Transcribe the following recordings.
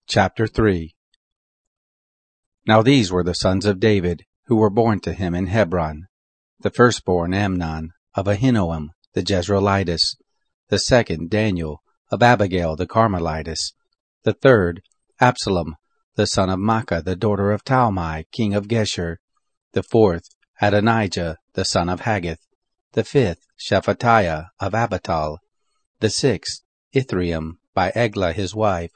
Chapter 3. Now these were the sons of David, who were born to him in Hebron. The firstborn Amnon, of Ahinoam the Jezreelitess. The second Daniel, of Abigail the Carmelitess. The third Absalom, the son of Maacah the daughter of Talmai king of Geshur. The fourth Adonijah the son of Haggith. The fifth Shephatiah of Abital. The sixth Ithream by Eglah his wife.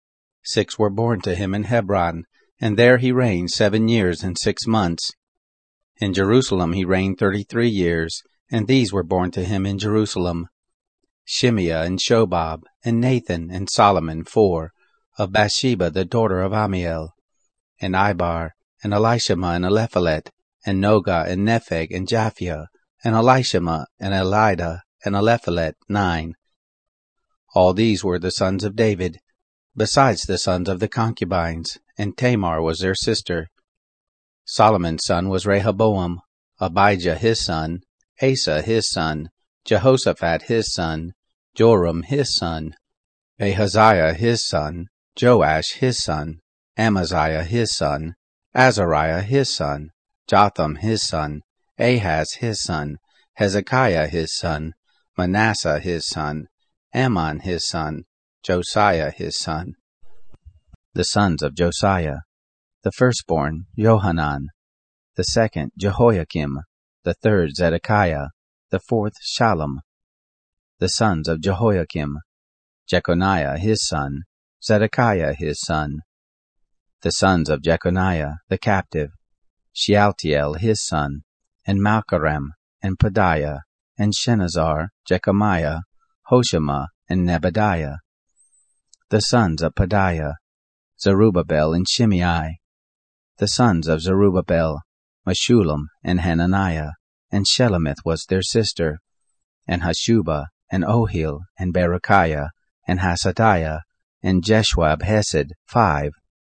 6 were born to him in Hebron, and there he reigned 7 years and 6 months. In Jerusalem he reigned 33 years, and these were born to him in Jerusalem: Shimeah and Shobab, and Nathan and Solomon 4, of Bathsheba the daughter of Ammiel, and Ibar, and Elishama and Eliphelet, and Nogah and Nepheg and Japhia, and Elishama and Elida and Eliphelet 9. All these were the sons of David, besides the sons of the concubines, and Tamar was their sister. Solomon's son was Rehoboam, Abijah his son, Asa his son, Jehoshaphat his son, Joram his son, Ahaziah his son, Joash his son, Amaziah his son, Azariah his son, Jotham his son, Ahaz his son, Hezekiah his son, Manasseh his son, Ammon his son, Josiah his son. The sons of Josiah: the firstborn Johanan, the second Jehoiakim, the third Zedekiah, the fourth Shallum. The sons of Jehoiakim: Jeconiah his son, Zedekiah his son. The sons of Jeconiah the captive: Shealtiel his son, and Malchiram, and Pedaiah, and Shenazar, Jechemiah, Hoshama, and Nebadiah. The sons of Pedaiah: Zerubbabel and Shimei. The sons of Zerubbabel: Meshullam and Hananiah, and Shelemith was their sister, and Hashubah, and Ohil, and Berechiah, and Hasadiah, and Jeshua Hesed 5.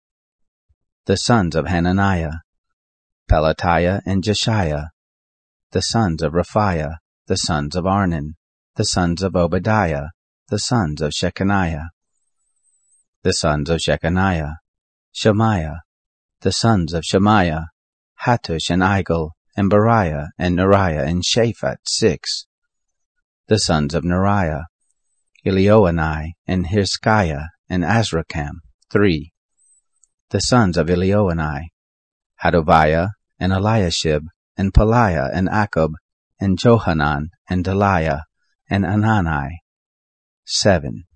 The sons of Hananiah: Pelatiah and Jeshiah. The sons of Raphiah: the sons of Arnan. The sons of Obadiah: the sons of Shechaniah. The sons of Shechaniah: Shemaiah. The sons of Shemaiah: Hattush and Igal, and Beriah, and Neriah, and Shaphat 6. The sons of Neriah: Elioenai, and Hirskiah, and Azrikam 3. The sons of Elioenai: Hadoviah, and Eliashib, and Pelaiah, and Akub, and Johanan, and Deliah, and Anani 7.